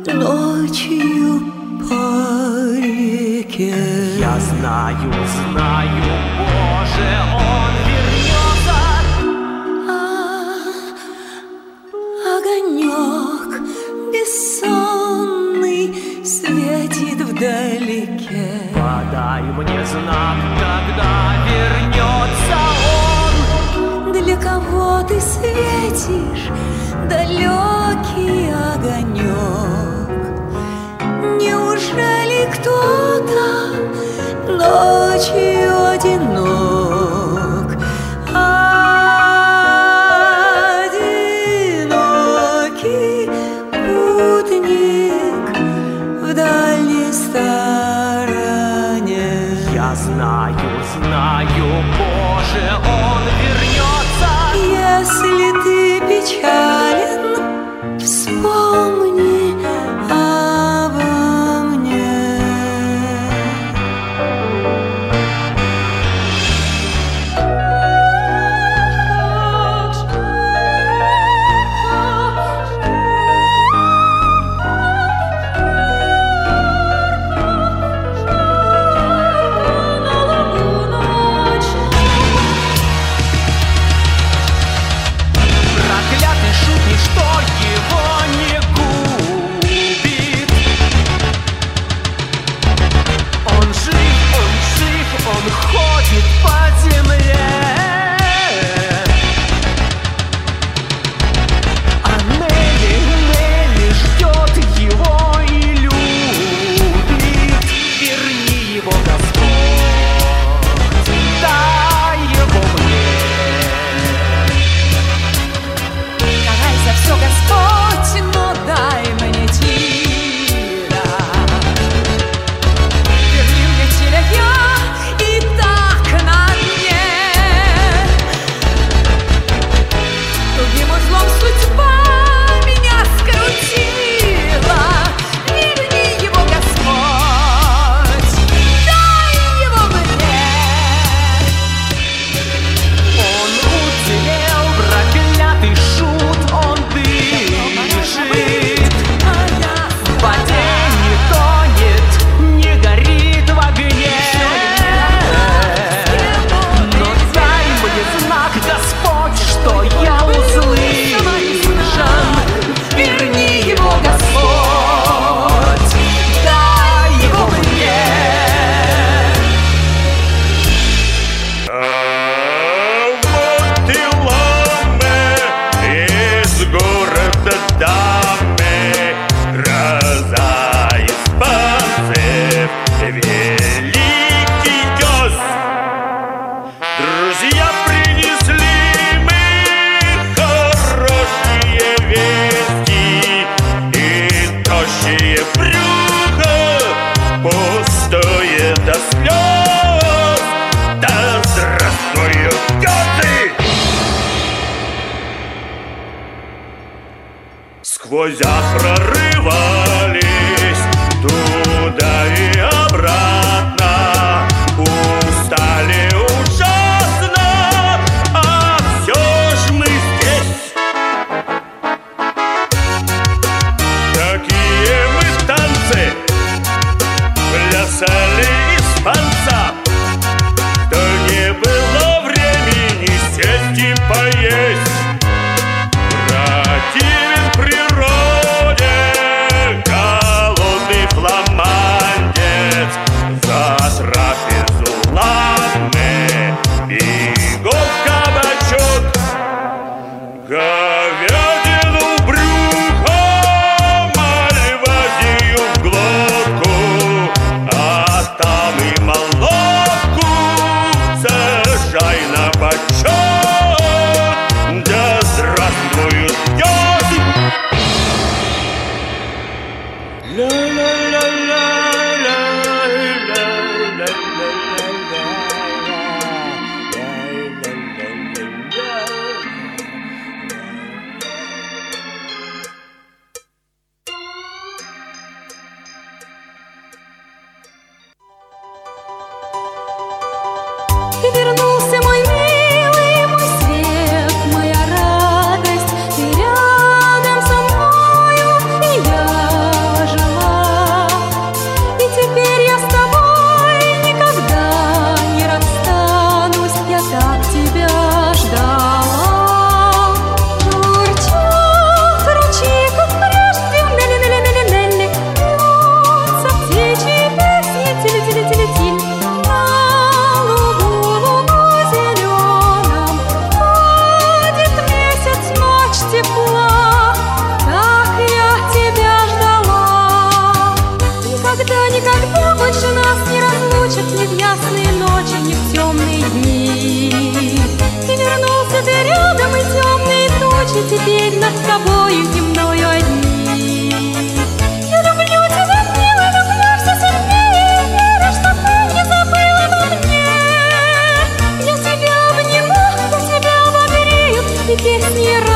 ночью по реке. Я знаю, Боже, он вернется. Огонек бессонный светит вдалеке. Подай мне знак, когда вернется он. Для кого ты светишь, далекий огонек? Неужели кто-то ночью одинок? Одинокий путник в дальней стороне. Я знаю, Боже, он вернется. Если ты печален, вспомни обо мне. Проклятый шут, ничто его не губит. Он жив, он ходит по земле. А Нелли ждет его и любит. Верни его, Господь, дай его мне. Карай за все, Господь, но дай мне Тиля. Верни мне Тиля, я и так на дне. Тугим узлом судьба меня скрутила. Верни его, Господь, дай его мне. Он уцелел, проклятый шут, он дышит. В воде не тонет, не горит в огне. Но дай мне знак, Господь, что я услышан. Верни его, Господь, дай его мне. Вот и ламы из города дамы, гроза испанцев, великий пес. Друзья принесли мы хорошие вести, и тощее брюхо пустое до слез. Да здравствуют пёсы! Сквозь прорывались туда и обратно, устали ужасно, а все ж мы здесь. Такие мы танцы плясали испанца, что не было времени сесть и поесть. Противен природе голодный фламандец, за трапезу ладны бегом в кабачок. Говядину в брюхо, мальвазию в глотку, а там и молоку сажай на почет. Да здравствуют пёсы! Ты вернулся, мой милый, мой свет, моя радость. Ты рядом со мною, и я никогда больше нас не разлучат ни в ясные ночи, ни в темные дни. И вернулся ты рядом, и темные тучи теперь над тобою и мною одни. Я люблю тебя, милый, люблю все сильнее, верю, что ты не забыл обо мне. Я тебя обниму, я тебя обогрею, и песни